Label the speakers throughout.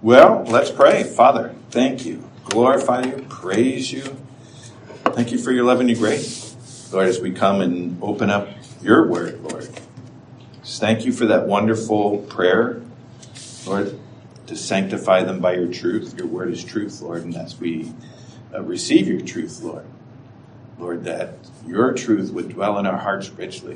Speaker 1: Well, let's pray. Father, thank you. Glorify you. Praise you. Thank you for your love and your grace. Lord, as we come and open up your word, Lord, just thank you for that wonderful prayer, Lord, to sanctify them by your truth. Your word is truth, Lord, and as we receive your truth, Lord, that your truth would dwell in our hearts richly.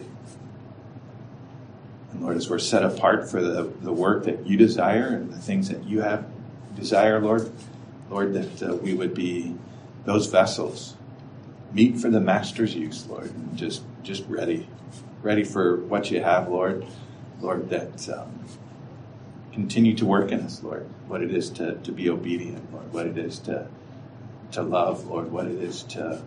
Speaker 1: And Lord, as we're set apart for the work that you desire and the things that you have desire, Lord, that we would be those vessels, meet for the master's use, Lord, and just ready for what you have, Lord, that continue to work in us, Lord, what it is to be obedient, Lord, what it is to love, Lord, what it is to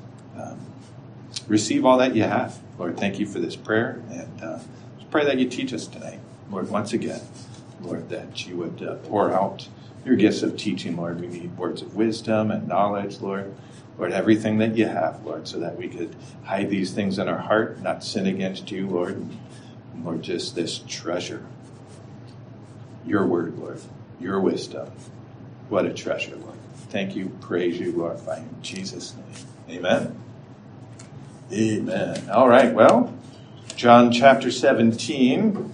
Speaker 1: receive all that you have. Lord, thank you for this prayer, and pray that you teach us tonight, Lord, once again, Lord, that you would pour out your gifts of teaching, Lord. We need words of wisdom and knowledge, Lord, everything that you have, Lord, so that we could hide these things in our heart, not sin against you, Lord, and Lord, just this treasure, your word, Lord, your wisdom. What a treasure, Lord. Thank you, praise you, glorify you in Jesus' name. Amen. Amen. All right, well, John chapter 17,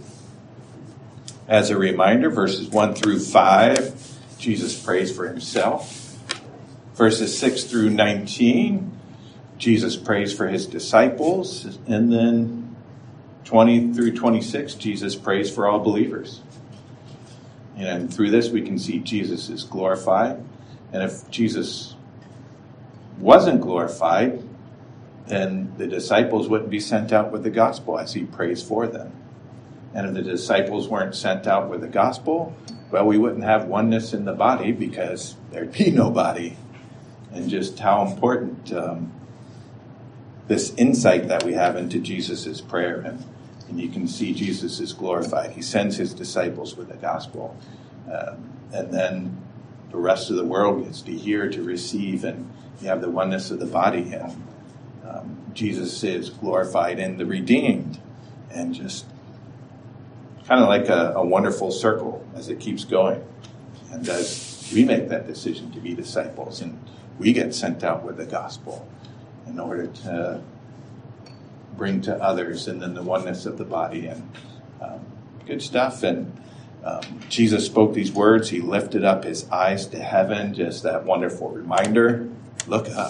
Speaker 1: as a reminder, verses 1 through 5, Jesus prays for himself. Verses 6 through 19, Jesus prays for his disciples. And then 20 through 26, Jesus prays for all believers. And through this, we can see Jesus is glorified. And if Jesus wasn't glorified, then the disciples wouldn't be sent out with the gospel as he prays for them. And if the disciples weren't sent out with the gospel, well, we wouldn't have oneness in the body because there'd be no body. And just how important this insight that we have into Jesus' prayer. And you can see Jesus is glorified. He sends his disciples with the gospel. And then the rest of the world gets to hear, to receive, and you have the oneness of the body. And Jesus is glorified in the redeemed, and just kind of like a wonderful circle as it keeps going. And as we make that decision to be disciples, and we get sent out with the gospel in order to bring to others, and then the oneness of the body, and good stuff. And Jesus spoke these words. He lifted up his eyes to heaven, just that wonderful reminder. Look up.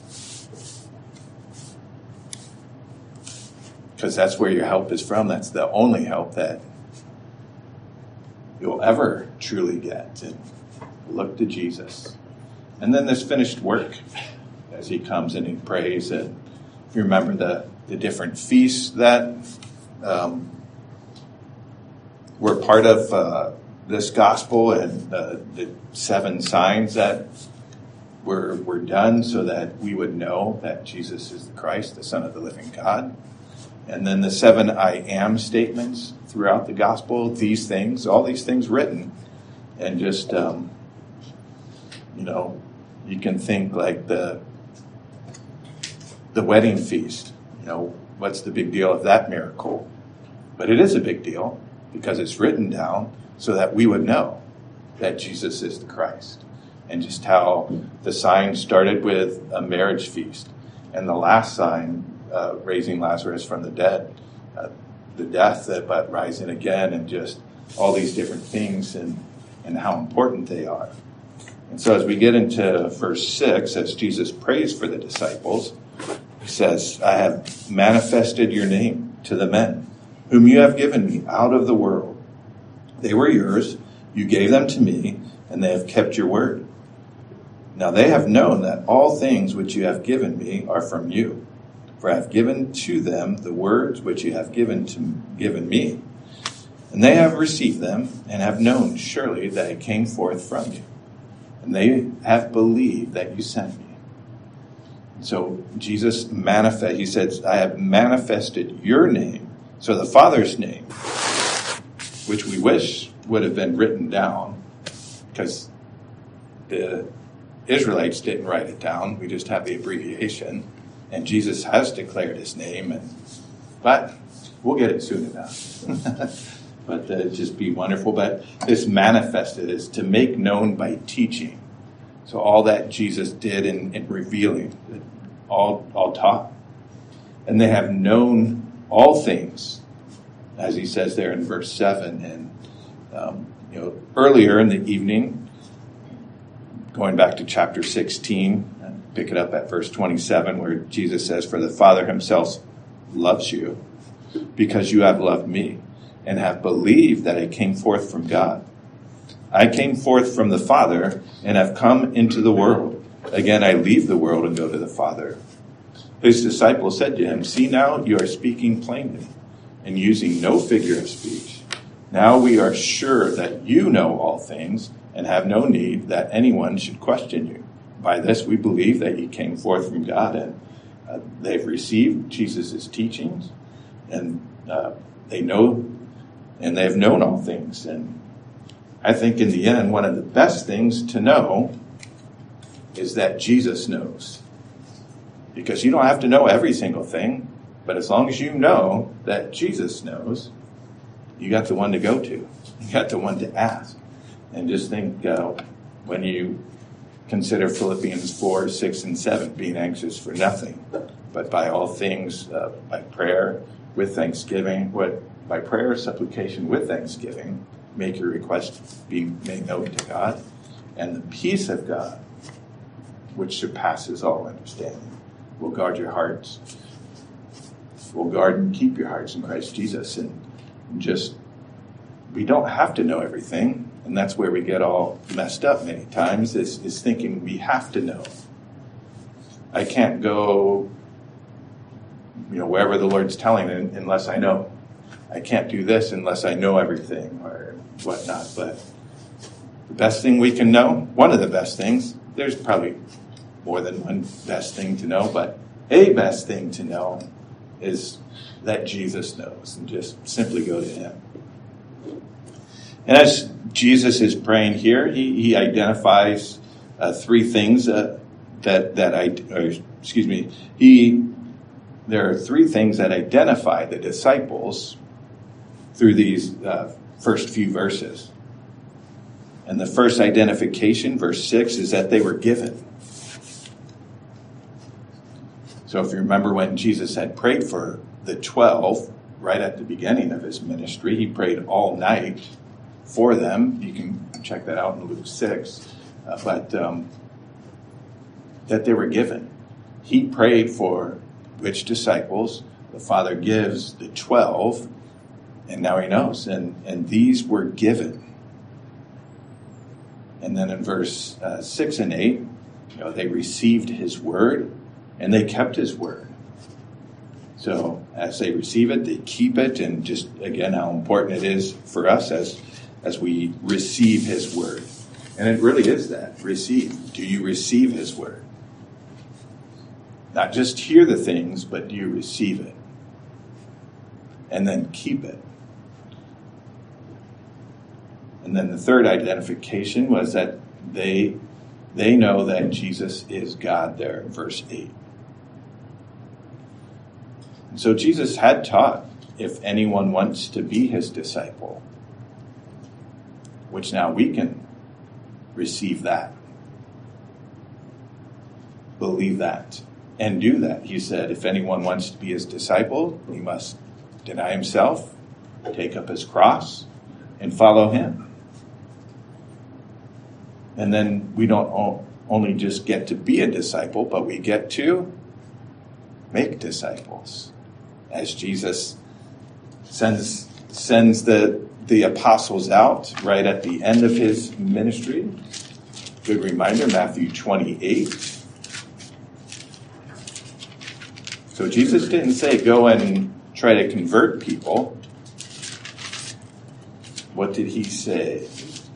Speaker 1: Because that's where your help is from. That's the only help that you'll ever truly get. And look to Jesus. And then this finished work as he comes and he prays. And if you remember the different feasts that were part of this gospel, and the 7 signs that were done so that we would know that Jesus is the Christ, the Son of the living God. And then the 7 I am statements throughout the gospel, these things, all these things written. And just, you can think like the wedding feast. What's the big deal of that miracle? But it is a big deal because it's written down so that we would know that Jesus is the Christ. And just how the sign started with a marriage feast. And the last sign, raising Lazarus from the dead, the death, but rising again, and just all these different things and how important they are. And so as we get into verse 6, as Jesus prays for the disciples, he says, I have manifested your name to the men whom you have given me out of the world. They were yours, you gave them to me, and they have kept your word. Now they have known that all things which you have given me are from you. For I have given to them the words which you have given me. And they have received them, and have known surely that it came forth from you. And they have believed that you sent me. So Jesus he says, I have manifested your name. So the Father's name, which we wish would have been written down, because the Israelites didn't write it down. We just have the abbreviation. And Jesus has declared his name, but we'll get it soon enough. but it'd just be wonderful. But this manifested is to make known by teaching. So all that Jesus did in revealing, all taught. And they have known all things, as he says there in verse 7. And earlier in the evening, going back to chapter 16, pick it up at verse 27, where Jesus says, "For the Father himself loves you, because you have loved me, and have believed that I came forth from God. I came forth from the Father, and have come into the world. Again, I leave the world and go to the Father." His disciples said to him, "See now, you are speaking plainly, and using no figure of speech. Now we are sure that you know all things, and have no need that anyone should question you. By this we believe that he came forth from God." And they've received Jesus' teachings, and they know, and they have known all things. And I think in the end, one of the best things to know is that Jesus knows. Because you don't have to know every single thing, but as long as you know that Jesus knows, you got the one to go to. You got the one to ask. And just think when you consider Philippians 4, 6, and 7, being anxious for nothing, but by all things, by prayer, with thanksgiving, by prayer, supplication, with thanksgiving, make your request be made known to God, and the peace of God, which surpasses all understanding, will guard your hearts, will guard and keep your hearts in Christ Jesus. And just, we don't have to know everything, and that's where we get all messed up many times, is thinking we have to know. I can't go, wherever the Lord's telling me unless I know. I can't do this unless I know everything or whatnot. But the best thing we can know, one of the best things, there's probably more than one best thing to know, but a best thing to know is that Jesus knows, and just simply go to him. And as Jesus is praying here, he identifies three things there are three things that identify the disciples through these first few verses. And the first identification, verse 6, is that they were given. So if you remember when Jesus had prayed for the 12, right at the beginning of his ministry, he prayed all night for them. You can check that out in Luke 6. But that they were given. He prayed for which disciples the Father gives the 12, and now he knows. And these were given. And then in verse 6 and 8, they received his word, and they kept his word. So as they receive it, they keep it, and just, again, how important it is for us as we receive his word. And it really is that, receive. Do you receive his word? Not just hear the things, but do you receive it? And then keep it. And then the third identification was that they know that Jesus is God there in verse 8. And so Jesus had taught, if anyone wants to be his disciple, which now we can receive that, believe that, and do that. He said, if anyone wants to be his disciple, he must deny himself, take up his cross, and follow him. And then we don't only just get to be a disciple, but we get to make disciples. As Jesus sends the apostles out right at the end of his ministry. Good reminder, Matthew 28. So Jesus didn't say go and try to convert people. What did he say?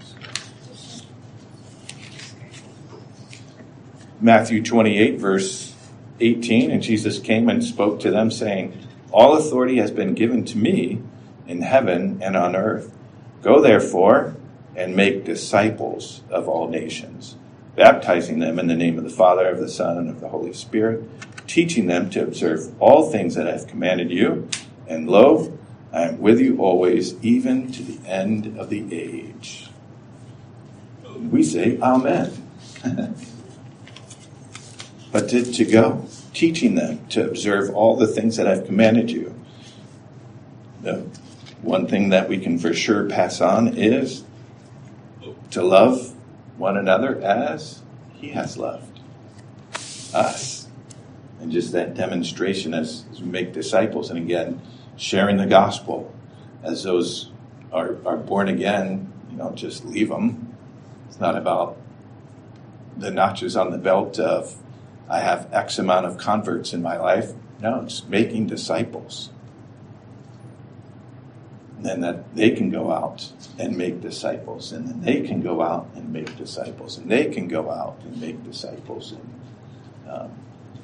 Speaker 1: Matthew 28, verse 18, and Jesus came and spoke to them, saying, all authority has been given to me in heaven and on earth. Go therefore and make disciples of all nations, baptizing them in the name of the Father, of the Son, and of the Holy Spirit, teaching them to observe all things that I have commanded you. And lo, I am with you always, even to the end of the age. We say, Amen. But to go, teaching them to observe all the things that I've commanded you. The one thing that we can for sure pass on is to love one another as he has loved us. And just that demonstration as we make disciples. And again, sharing the gospel as those are born again, just leave them. It's not about the notches on the belt of I have X amount of converts in my life. No, it's making disciples. And then that they can go out and make disciples. And then they can go out and make disciples. And they can go out and make disciples. And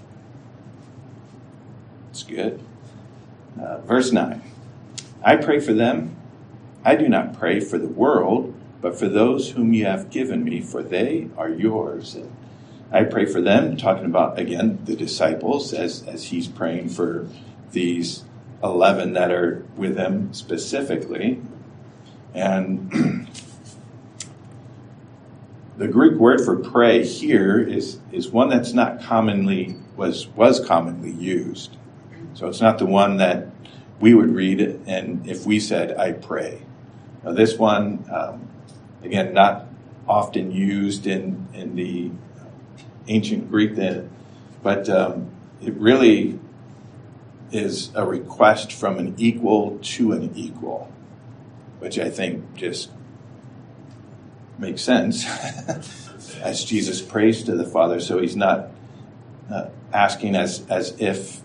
Speaker 1: it's good. Verse 9. I pray for them. I do not pray for the world, but for those whom you have given me, for they are yours. And I pray for them, talking about, again, the disciples, as he's praying for these 11 that are with him specifically. And the Greek word for pray here is one that's not commonly, was commonly used. So it's not the one that we would read, and if we said, I pray. Now this one, again, not often used in the ancient Greek, but it really is a request from an equal to an equal, which I think just makes sense as Jesus prays to the Father. So he's not asking as if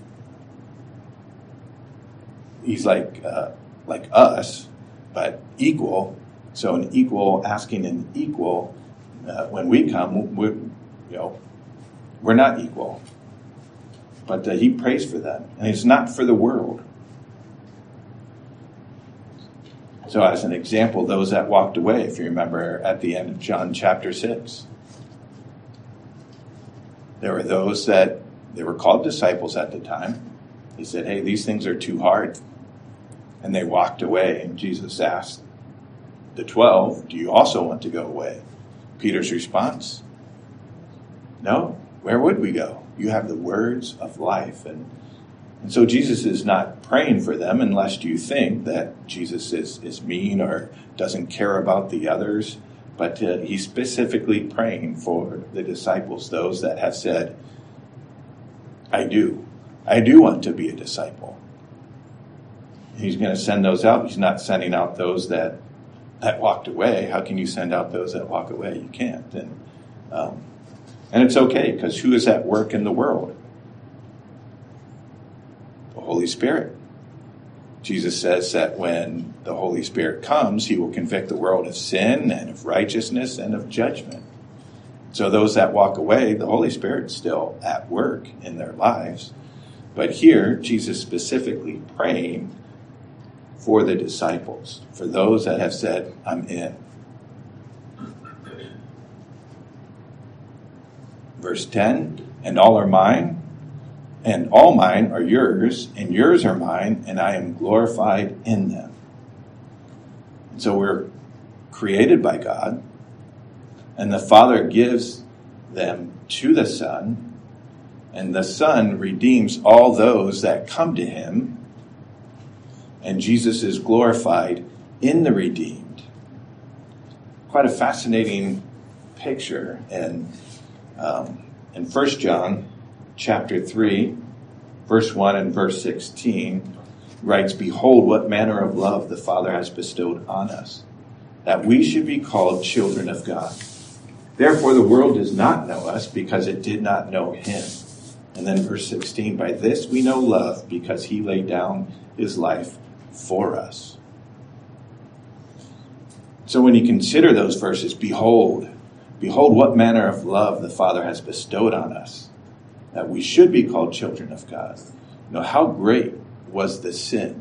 Speaker 1: he's like us, but equal. So an equal asking an equal. When we come, we're not equal. But he prays for them. And it's not for the world. So as an example, those that walked away, if you remember at the end of John chapter 6, there were those that they were called disciples at the time. He said, hey, these things are too hard. And they walked away. And Jesus asked the 12, do you also want to go away? Peter's response, no, where would we go? You have the words of life. And so Jesus is not praying for them unless you think that Jesus is mean or doesn't care about the others. But he's specifically praying for the disciples, those that have said, I do want to be a disciple. He's going to send those out. He's not sending out those that walked away. How can you send out those that walk away? You can't. And it's okay, because who is at work in the world? The Holy Spirit. Jesus says that when the Holy Spirit comes, he will convict the world of sin and of righteousness and of judgment. So those that walk away, the Holy Spirit's still at work in their lives. But here, Jesus specifically praying for the disciples, for those that have said, I'm in. Verse 10, and all are mine, and all mine are yours, and yours are mine, and I am glorified in them. And so we're created by God, and the Father gives them to the Son, and the Son redeems all those that come to him, and Jesus is glorified in the redeemed. Quite a fascinating picture, and in 1 John chapter 3, verse 1 and verse 16, writes, behold, what manner of love the Father has bestowed on us, that we should be called children of God. Therefore the world does not know us, because it did not know him. And then verse 16, by this we know love, because he laid down his life for us. So when you consider those verses, behold what manner of love the Father has bestowed on us, that we should be called children of God. How great was the sin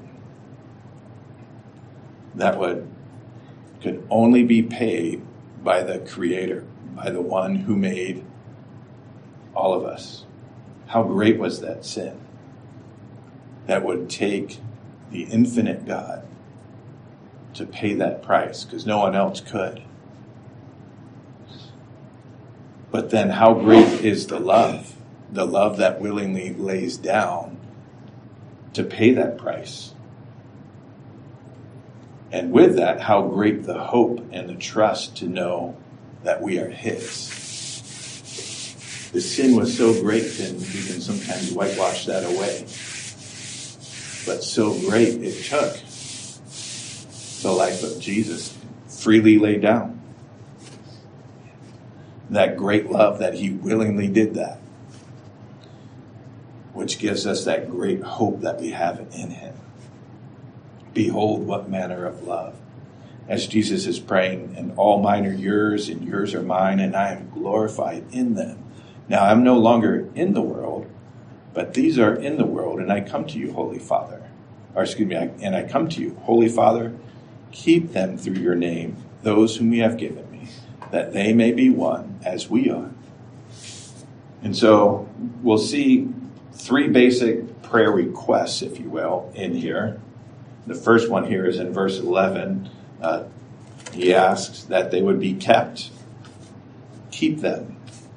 Speaker 1: that could only be paid by the Creator, by the one who made all of us. How great was that sin that would take the infinite God, to pay that price because no one else could. But then how great is the love that willingly lays down to pay that price. And with that, how great the hope and the trust to know that we are his. The sin was so great, and we can sometimes whitewash that away. But so great it took the life of Jesus freely laid down. That great love that he willingly did that, which gives us that great hope that we have in him. Behold, what manner of love. As Jesus is praying, and all mine are yours, and yours are mine, and I am glorified in them. Now I'm no longer in the world, but these are in the world, and I come to you, Holy Father. And I come to you, Holy Father, keep them through your name, those whom you have given me, that they may be one as we are. And so we'll see three basic prayer requests, if you will, in here. The first one here is in verse 11. He asks that they would be kept. Keep them.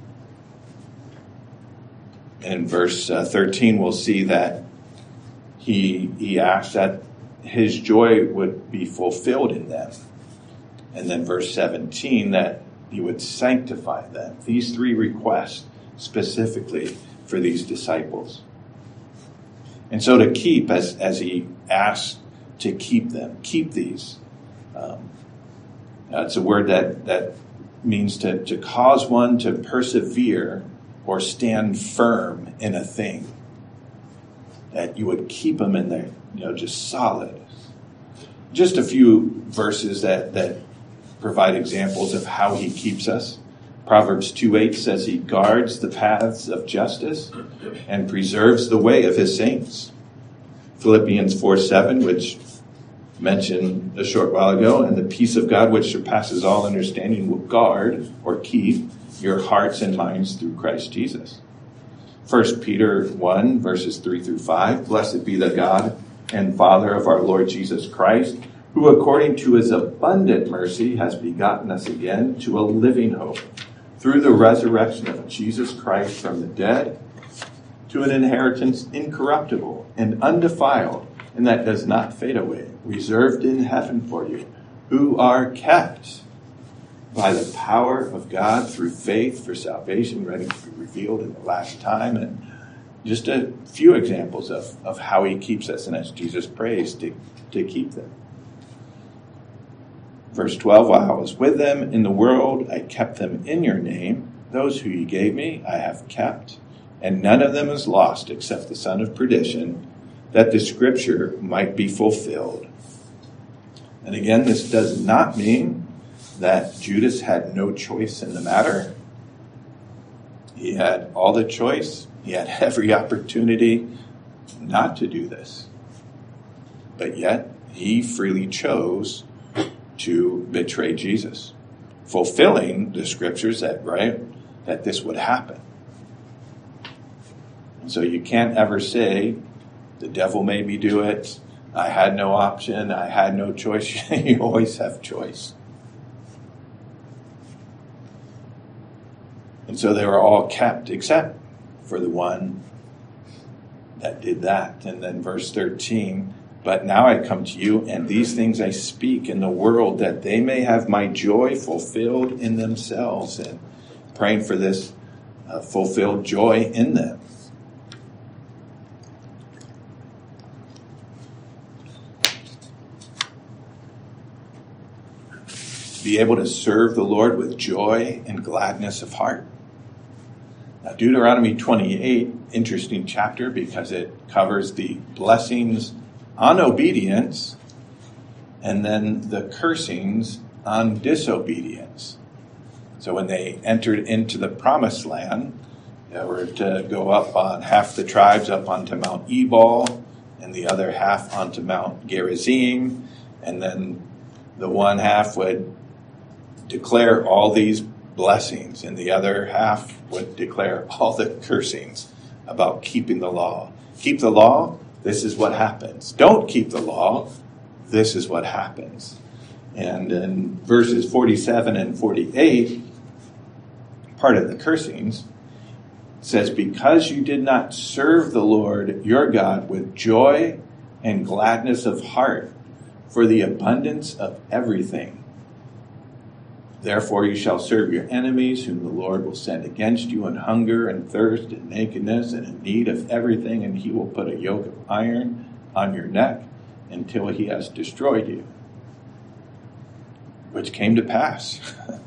Speaker 1: In verse 13, we'll see that he asks that his joy would be fulfilled in them. And then verse 17, that he would sanctify them. These three requests specifically for these disciples. And so to keep, as he asks to keep them, keep these. It's a word that means to cause one to persevere or stand firm in a thing. That you would keep them in there, just solid. Just a few verses that provide examples of how he keeps us. Proverbs 2:8 says he guards the paths of justice and preserves the way of his saints. Philippians 4:7, which mentioned a short while ago, and the peace of God which surpasses all understanding will guard or keep your hearts and minds through Christ Jesus. 1 Peter 1, verses 3 through 5, blessed be the God and Father of our Lord Jesus Christ, who according to his abundant mercy has begotten us again to a living hope through the resurrection of Jesus Christ from the dead, to an inheritance incorruptible and undefiled, and that does not fade away, reserved in heaven for you, who are kept by the power of God through faith for salvation, ready to be revealed in the last time. And just a few examples of how he keeps us, and as Jesus prays to keep them. Verse 12, while I was with them in the world, I kept them in your name. Those who you gave me, I have kept. And none of them is lost except the son of perdition, that the scripture might be fulfilled. And again, this does not mean that Judas had no choice in the matter. He had all the choice. He had every opportunity not to do this. But yet, he freely chose to betray Jesus, fulfilling the scriptures that this would happen. And so you can't ever say, the devil made me do it, I had no option, I had no choice. You always have choice. And so they were all kept except for the one that did that. And then verse 13, but now I come to you, and these things I speak in the world, that they may have my joy fulfilled in themselves. And praying for this fulfilled joy in them. Be able to serve the Lord with joy and gladness of heart. Now, Deuteronomy 28, interesting chapter because it covers the blessings on obedience and then the cursings on disobedience. So when they entered into the promised land, they were to go up on half the tribes up onto Mount Ebal and the other half onto Mount Gerizim, and then the one half would declare all these blessings, and the other half would declare all the cursings about keeping the law. Keep the law, this is what happens. Don't keep the law. This is what happens. And in verses 47 and 48, part of the cursings says, because you did not serve the Lord your God with joy and gladness of heart for the abundance of everything. Therefore you shall serve your enemies, whom the Lord will send against you in hunger and thirst and nakedness and in need of everything, and he will put a yoke of iron on your neck until he has destroyed you. Which came to pass.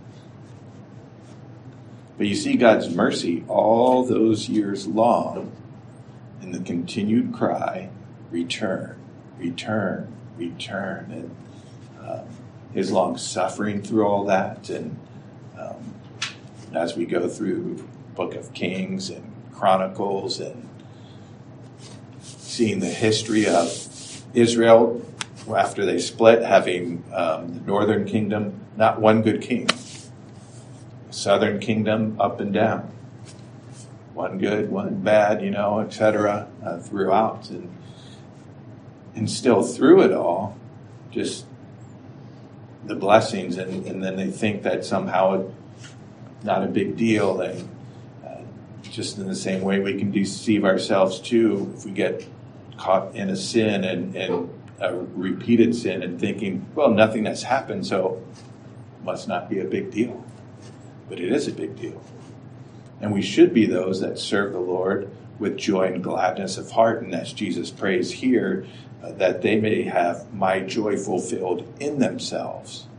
Speaker 1: But you see God's mercy all those years long in the continued cry, return, return, return. And his long suffering through all that. And as we go through Book of Kings and Chronicles and seeing the history of Israel after they split, having the northern kingdom, not one good king. Southern kingdom, up and down. One good, one bad, etc. Throughout. And still through it all, just the blessings. And then they think that somehow it's not a big deal. And just in the same way we can deceive ourselves too if we get caught in a sin and a repeated sin and thinking, well, nothing has happened, so it must not be a big deal. But it is a big deal. And we should be those that serve the Lord with joy and gladness of heart. And as Jesus prays here, that they may have my joy fulfilled in themselves.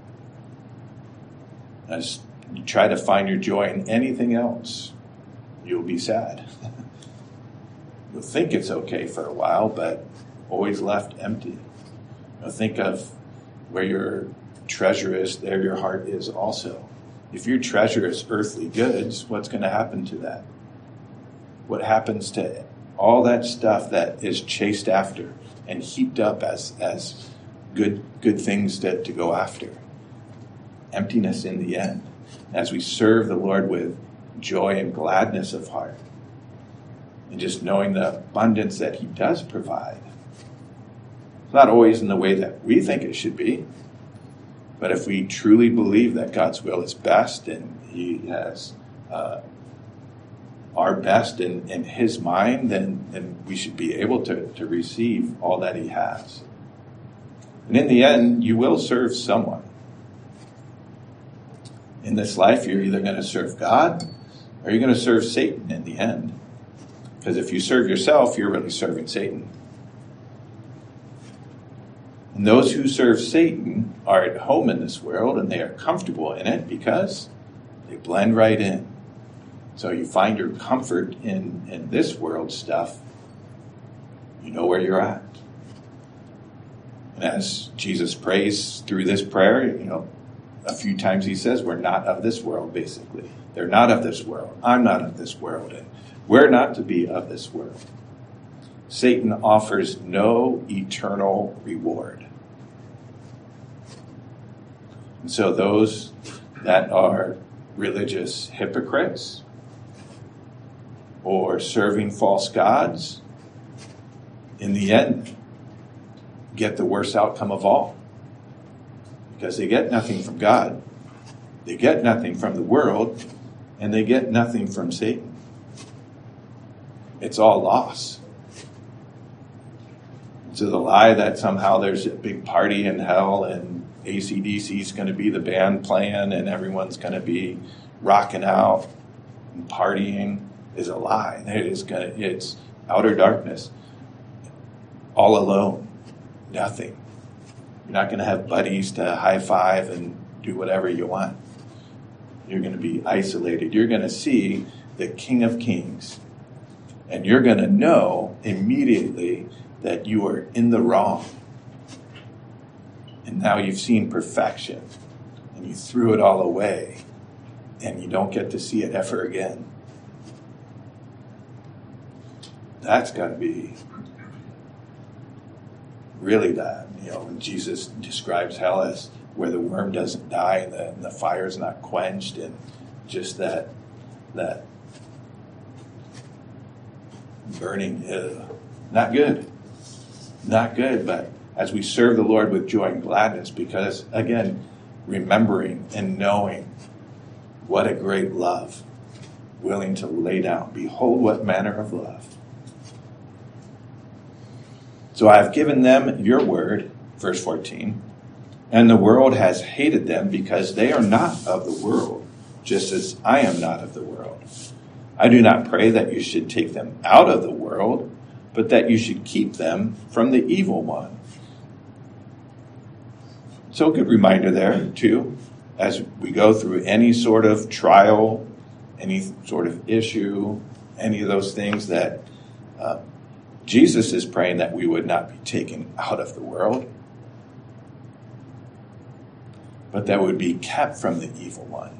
Speaker 1: As you try to find your joy in anything else, you'll be sad. You'll think it's okay for a while, but always left empty. Think of where your treasure is, there your heart is also. If your treasure is earthly goods, what's going to happen to that? What happens to all that stuff that is chased after and heaped up as good things to go after? Emptiness in the end. As we serve the Lord with joy and gladness of heart, and just knowing the abundance that he does provide. It's not always in the way that we think it should be. But if we truly believe that God's will is best and he has our best in his mind, then we should be able to receive all that he has. And in the end, you will serve someone. In this life, you're either going to serve God or you're going to serve Satan in the end. Because if you serve yourself, you're really serving Satan. And those who serve Satan are at home in this world and they are comfortable in it because they blend right in. So you find your comfort in this world stuff. You know where you're at. And as Jesus prays through this prayer, a few times he says, we're not of this world, basically. They're not of this world. I'm not of this world. And we're not to be of this world. Satan offers no eternal reward. And so those that are religious hypocrites or serving false gods, in the end, get the worst outcome of all. Because they get nothing from God, they get nothing from the world, and they get nothing from Satan. It's all loss. So the lie that somehow there's a big party in hell and AC/DC is going to be the band playing and everyone's going to be rocking out and partying is a lie. It's outer darkness. All alone. Nothing. You're not going to have buddies to high five and do whatever you want. You're going to be isolated. You're going to see the King of Kings. And you're going to know immediately that you are in the wrong. And now you've seen perfection. And you threw it all away. And you don't get to see it ever again. That's got to be really bad. When Jesus describes hell as where the worm doesn't die and the fire's not quenched, and just that burning, Not good. Not good, but as we serve the Lord with joy and gladness, because, again, remembering and knowing what a great love, willing to lay down. Behold, what manner of love. So I have given them your word, verse 14, and the world has hated them because they are not of the world, just as I am not of the world. I do not pray that you should take them out of the world, but that you should keep them from the evil one. So a good reminder there, too, as we go through any sort of trial, any sort of issue, any of those things that Jesus is praying that we would not be taken out of the world, but that would be kept from the evil one.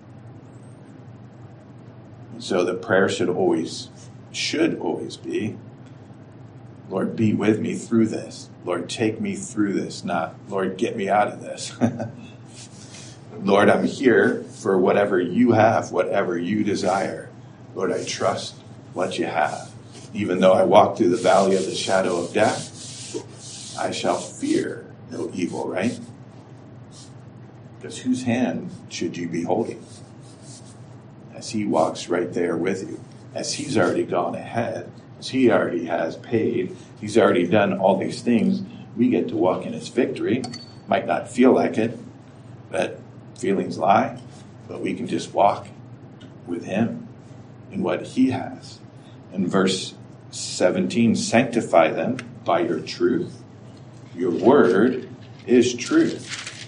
Speaker 1: And so the prayer should always be, Lord, be with me through this. Lord, take me through this, not, Lord, get me out of this. Lord, I'm here for whatever you have, whatever you desire. Lord, I trust what you have. Even though I walk through the valley of the shadow of death, I shall fear no evil, right? Because whose hand should you be holding? As he walks right there with you, as he's already gone ahead, as he already has paid, he's already done all these things, we get to walk in his victory. Might not feel like it, but feelings lie, but we can just walk with him in what he has. In verse 17, sanctify them by your truth. Your word is truth.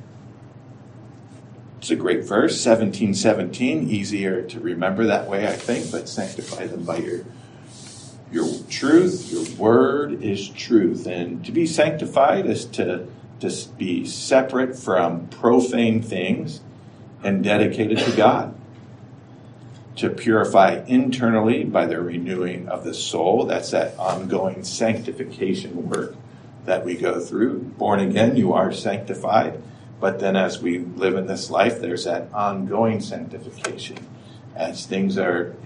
Speaker 1: It's a great verse, 17:17, easier to remember that way, I think, but sanctify them by your truth. Your word is truth. And to be sanctified is to be separate from profane things and dedicated to God. To purify internally by the renewing of the soul. That's that ongoing sanctification work that we go through. Born again, you are sanctified. But then as we live in this life, there's that ongoing sanctification. As things are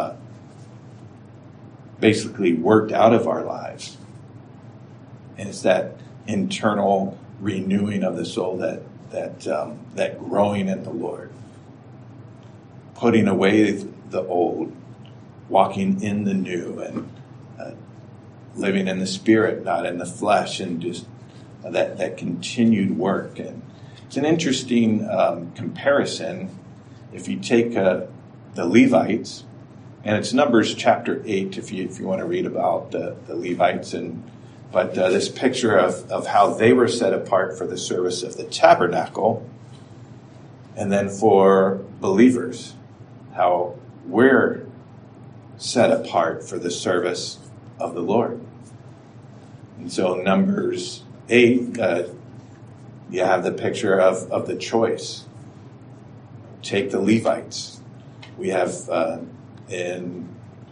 Speaker 1: basically worked out of our lives. And it's that internal renewing of the soul, that growing in the Lord. Putting away the old, walking in the new, and living in the spirit, not in the flesh, and just that continued work. And it's an interesting comparison. If you take the Levites, and it's Numbers chapter 8, if you want to read about the Levites, but this picture of how they were set apart for the service of the tabernacle, and then for believers, how we're set apart for the service of the Lord. And so Numbers 8, you have the picture of the choice. Take the Levites. We have in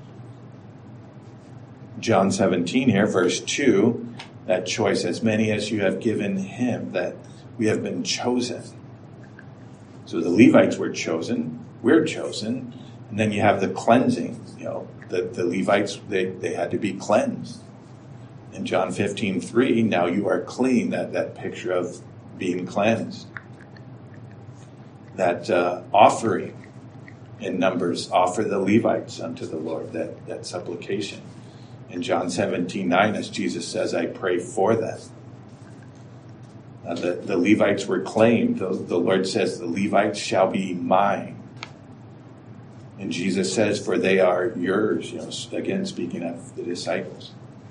Speaker 1: John 17 here, verse 2, that choice, as many as you have given him, that we have been chosen. So the Levites were chosen. We're chosen. And then you have the cleansing. The Levites, they had to be cleansed. In John 15:3, now you are clean. That picture of being cleansed. That offering in Numbers, offer the Levites unto the Lord, that supplication. In John 17:9, as Jesus says, I pray for them. The Levites were claimed. The Lord says, the Levites shall be mine. And Jesus says, for they are yours. Again, speaking of the disciples.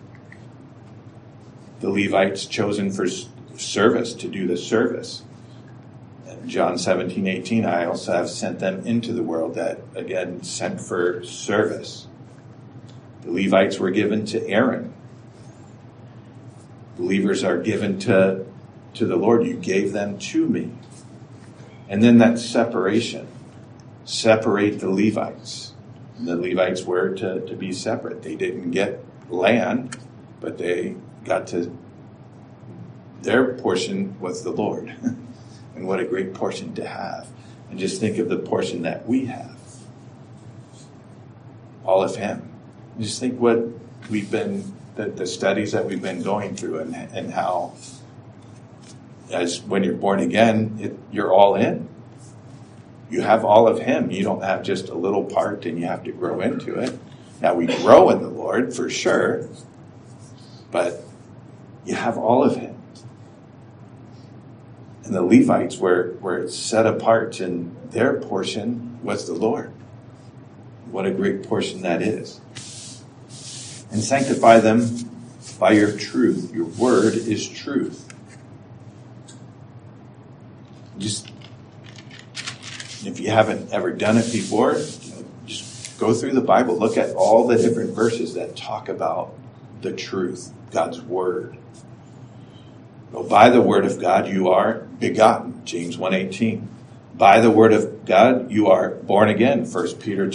Speaker 1: The Levites chosen for service, to do the service. In John 17:18, I also have sent them into the world, that, again, sent for service. The Levites were given to Aaron. Believers are given to the Lord. You gave them to me. And then that separation. Separate the Levites. And the Levites were to be separate. They didn't get land, but they got to, their portion was the Lord. And what a great portion to have. And just think of the portion that we have. All of him. Just think what we've been the studies that we've been going through and how, as when you're born again, you're all in. You have all of him. You don't have just a little part and you have to grow into it. Now we grow in the Lord for sure, but you have all of him. And the Levites were set apart, and their portion was the Lord. What a great portion that is. And sanctify them by your truth. Your word is truth. Just, if you haven't ever done it before, just go through the Bible. Look at all the different verses that talk about the truth, God's word. Well, by the word of God you are begotten, James 1:18. By the word of God you are born again, 1 Peter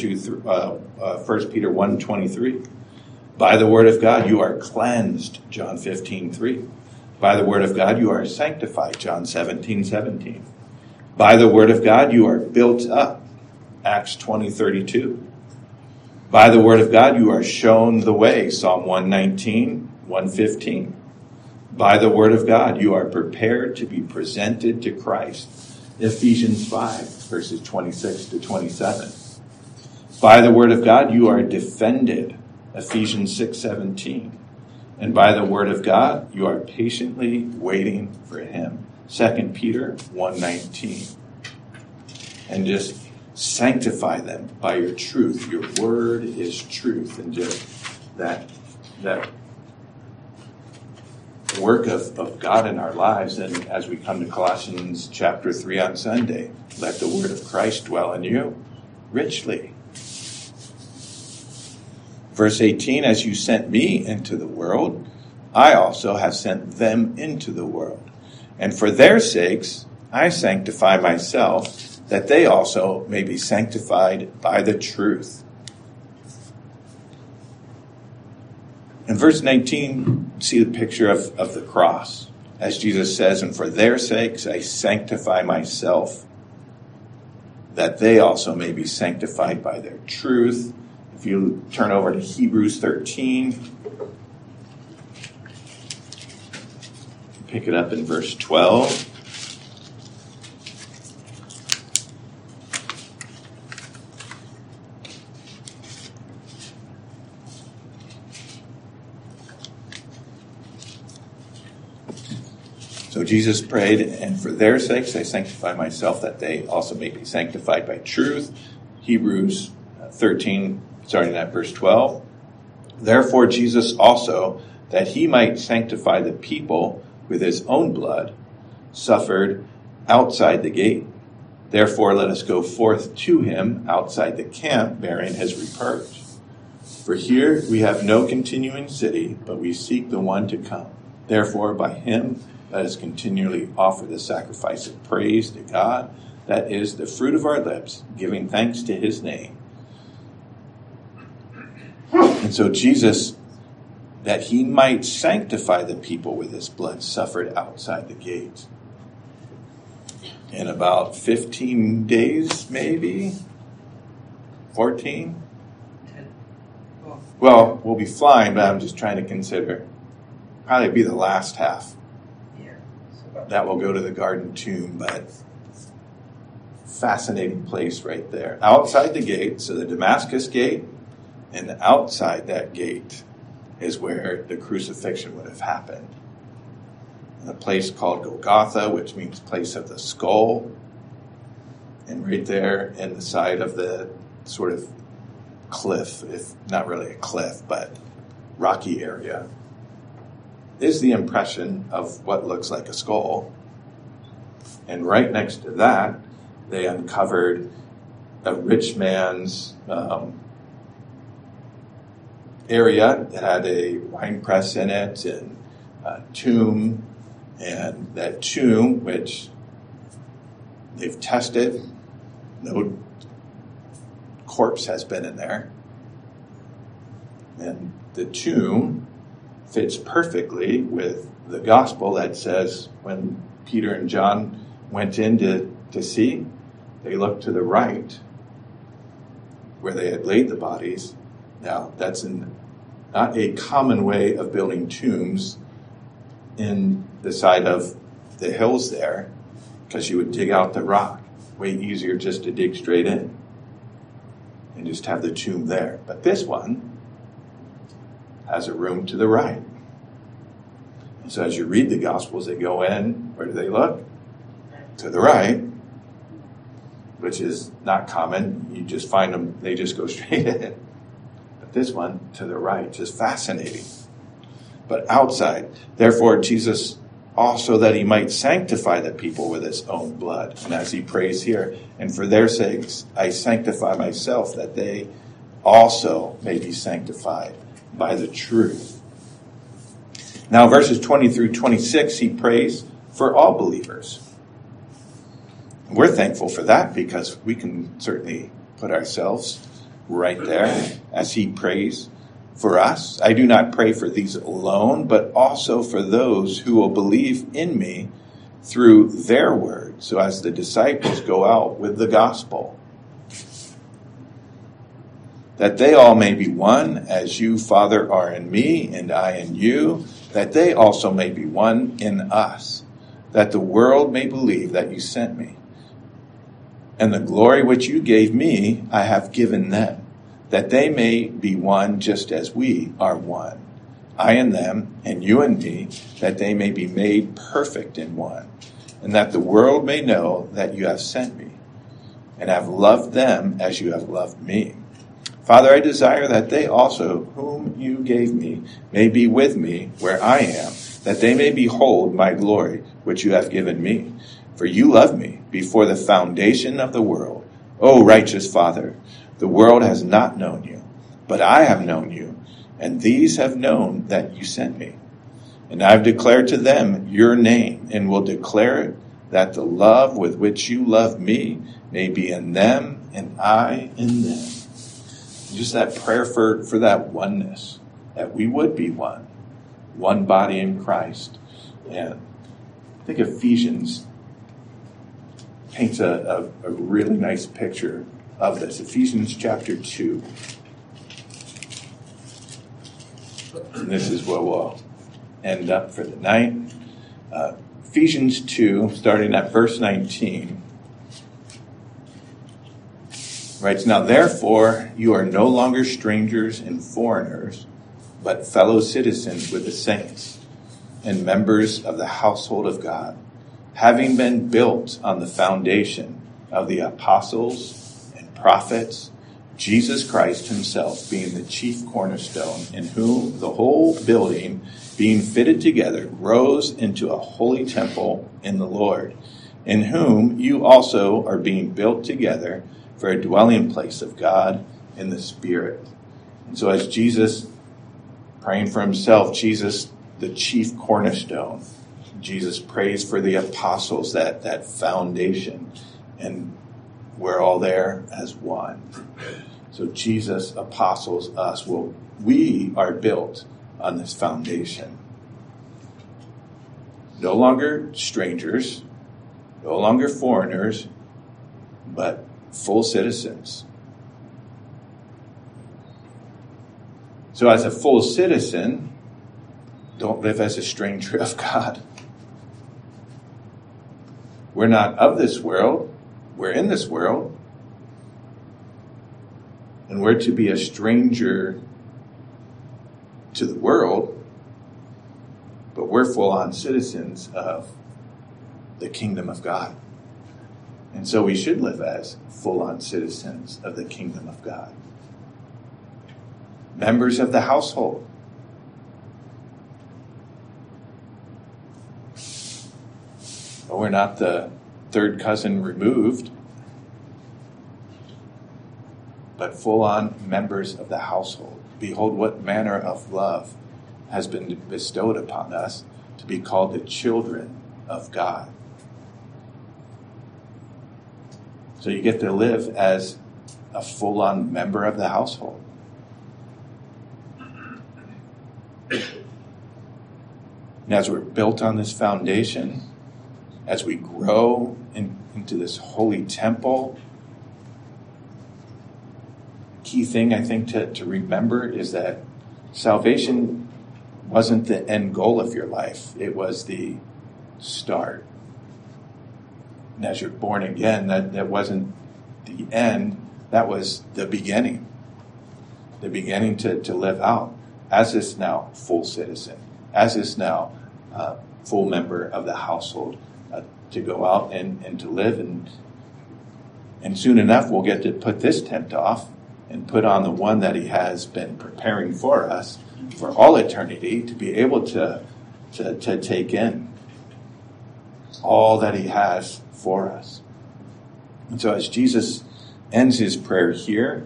Speaker 1: 1:23. By the word of God you are cleansed, John 15:3. By the word of God you are sanctified, John 17:17. By the word of God you are built up, Acts 20:32. By the word of God you are shown the way, Psalm 119:115. By the word of God you are prepared to be presented to Christ, Ephesians 5, verses 26 to 27. By the word of God you are defended, Ephesians 6:17. And by the word of God you are patiently waiting for him, 2 Peter 1:19. And just sanctify them by your truth. Your word is truth. And just that work of God in our lives. And as we come to Colossians chapter 3 on Sunday, let the word of Christ dwell in you richly. Verse 18, as you sent me into the world, I also have sent them into the world. And for their sakes, I sanctify myself, that they also may be sanctified by the truth. In verse 19, see the picture of the cross. As Jesus says, and for their sakes, I sanctify myself, that they also may be sanctified by their truth. If you turn over to Hebrews 13, pick it up in verse 12. So Jesus prayed, and for their sakes I sanctify myself, that they also may be sanctified by truth. Hebrews 13, starting at verse 12. Therefore Jesus also, that he might sanctify the people with his own blood, suffered outside the gate. Therefore let us go forth to him outside the camp, bearing his reproach. For here we have no continuing city, but we seek the one to come. Therefore by him let us continually offer the sacrifice of praise to God, that is the fruit of our lips, giving thanks to his name. And so Jesus, that he might sanctify the people with his blood, suffered outside the gate. In about 15 days, maybe? 14? Well, we'll be flying, but I'm just trying to consider. Probably be the last half. That will go to the garden tomb, but fascinating place right there. Outside the gate, so the Damascus gate, and outside that gate is where the crucifixion would have happened. In a place called Golgotha, which means place of the skull. And right there in the side of the sort of cliff, if not really a cliff, but rocky area, is the impression of what looks like a skull. And right next to that, they uncovered a rich man's area that had a wine press in it and a tomb. And that tomb, which they've tested, no corpse has been in there. And the tomb fits perfectly with the gospel that says when Peter and John went in to see, they looked to the right where they had laid the bodies. Now, that's in not a common way of building tombs in the side of the hills there, because you would dig out the rock. Way easier just to dig straight in and just have the tomb there. But this one has a room to the right. And so as you read the Gospels, they go in, where do they look? To the right, which is not common. You just find them, they just go straight in. But this one, to the right, just fascinating. But outside, therefore Jesus also that he might sanctify the people with his own blood. And as he prays here, and for their sakes I sanctify myself, that they also may be sanctified by the truth. Now verses 20 through 26, he prays for all believers. We're thankful for that because we can certainly put ourselves right there as he prays for us. I do not pray for these alone, but also for those who will believe in me through their word. So as the disciples go out with the gospel, that they all may be one, as you, Father, are in me, and I in you, that they also may be one in us, that the world may believe that you sent me. And the glory which you gave me, I have given them, that they may be one just as we are one. I and them, and you and me, that they may be made perfect in one, and that the world may know that you have sent me, and have loved them as you have loved me. Father, I desire that they also, whom you gave me, may be with me where I am, that they may behold my glory, which you have given me. For you loved me before the foundation of the world. O righteous Father, the world has not known you, but I have known you, and these have known that you sent me. And I have declared to them your name, and will declare it, that the love with which you love me may be in them, and I in them. Just that prayer for that oneness, that we would be one body in Christ. And I think Ephesians paints a really nice picture of this. Ephesians chapter 2. And this is where we'll end up for the night. Ephesians 2, starting at verse 19, writes, Now therefore you are no longer strangers and foreigners, but fellow citizens with the saints, and members of the household of God, having been built on the foundation of the apostles and prophets, Jesus Christ himself being the chief cornerstone, in whom the whole building, being fitted together, grows into a holy temple in the Lord, in whom you also are being built together for a dwelling place of God in the Spirit. And so as Jesus, praying for himself, Jesus, the chief cornerstone, Jesus prays for the apostles, that foundation, and we're all there as one. So Jesus, apostles, us, we are built on this foundation. No longer strangers, no longer foreigners, but full citizens. So as a full citizen, don't live as a stranger of God. We're not of this world. We're in this world. And we're to be a stranger to the world, but we're full-on citizens of the kingdom of God. And so we should live as full-on citizens of the kingdom of God. Members of the household. But we're not the third cousin removed, but full-on members of the household. Behold, what manner of love has been bestowed upon us to be called the children of God. So you get to live as a full-on member of the household. And as we're built on this foundation, as we grow into this holy temple, key thing I think to remember is that salvation wasn't the end goal of your life. It was the start. And as you're born again, that wasn't the end. That was the beginning. The beginning to live out as this now full citizen, as this now full member of the household, to go out and to live. And soon enough, we'll get to put this tent off and put on the one that he has been preparing for us for all eternity, to be able to take in all that he has for us. And so as Jesus ends his prayer here,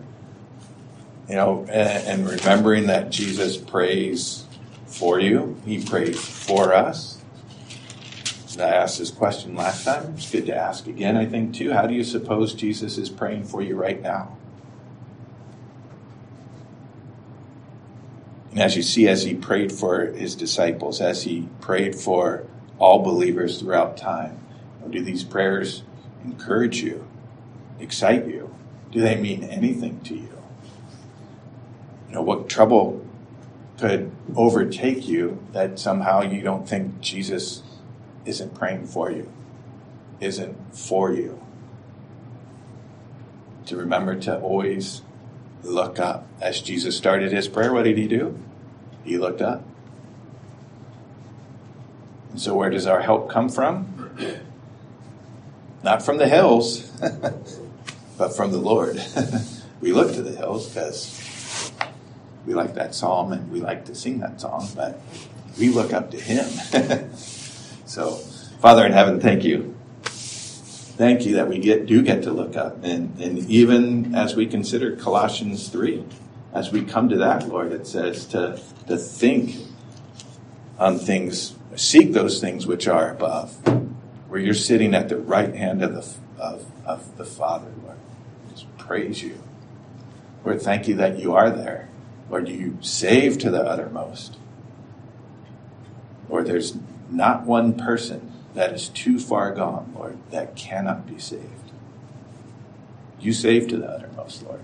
Speaker 1: and remembering that Jesus prays for you, he prays for us. And I asked this question last time. It's good to ask again, I think, too. How do you suppose Jesus is praying for you right now? And as you see, as he prayed for his disciples, as he prayed for all believers throughout time, do these prayers encourage you, excite you? Do they mean anything to you? What trouble could overtake you that somehow you don't think Jesus isn't praying for you, isn't for you? To remember to always look up. As Jesus started his prayer, what did he do? He looked up. And so where does our help come from? Not from the hills, but from the Lord. We look to the hills because we like that psalm and we like to sing that song, but we look up to him. So, Father in heaven, thank you. Thank you that we do get to look up. And even as we consider Colossians 3, as we come to that, Lord, it says to think on things, seek those things which are above, where you're sitting at the right hand of the Father, Lord. Just praise you. Lord, thank you that you are there. Lord, you save to the uttermost. Lord, there's not one person that is too far gone, Lord, that cannot be saved. You save to the uttermost, Lord.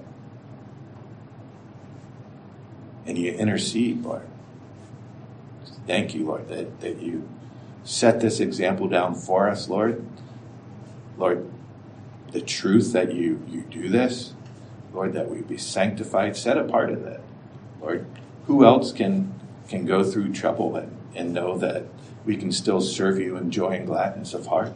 Speaker 1: And you intercede, Lord. Thank you, Lord, that you set this example down for us, Lord. Lord, the truth that you do this, Lord, that we be sanctified, set apart in that. Lord, who else can go through trouble and know that we can still serve you in joy and gladness of heart?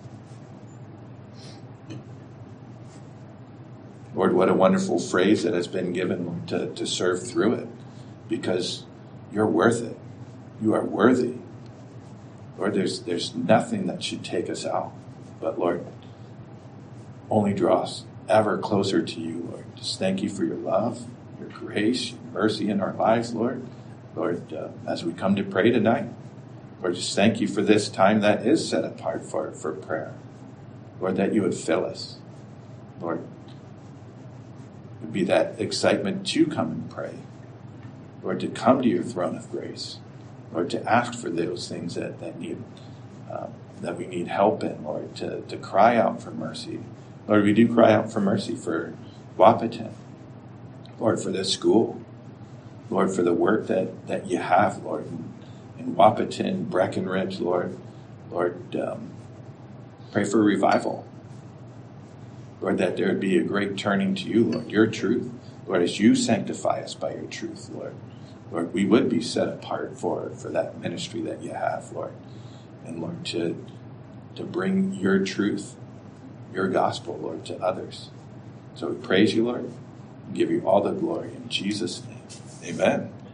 Speaker 1: Lord, what a wonderful phrase that has been given to serve through it, because you're worth it. You are worthy. Lord, there's nothing that should take us out, but Lord, only draw us ever closer to you, Lord. Just thank you for your love, your grace, your mercy in our lives, Lord. Lord, as we come to pray tonight, Lord, just thank you for this time that is set apart for prayer. Lord, that you would fill us. Lord, it would be that excitement to come and pray. Lord, to come to your throne of grace. Lord, to ask for those things that we need help in, Lord, to cry out for mercy. Lord, we do cry out for mercy for Wahpeton. Lord, for this school. Lord, for the work that you have, Lord, in Wahpeton, Breckenridge, Lord. Lord, pray for revival. Lord, that there would be a great turning to you, Lord, your truth. Lord, as you sanctify us by your truth, Lord. Lord, we would be set apart for that ministry that you have, Lord. And Lord, to bring your truth, your gospel, Lord, to others. So we praise you, Lord, and give you all the glory in Jesus' name. Amen.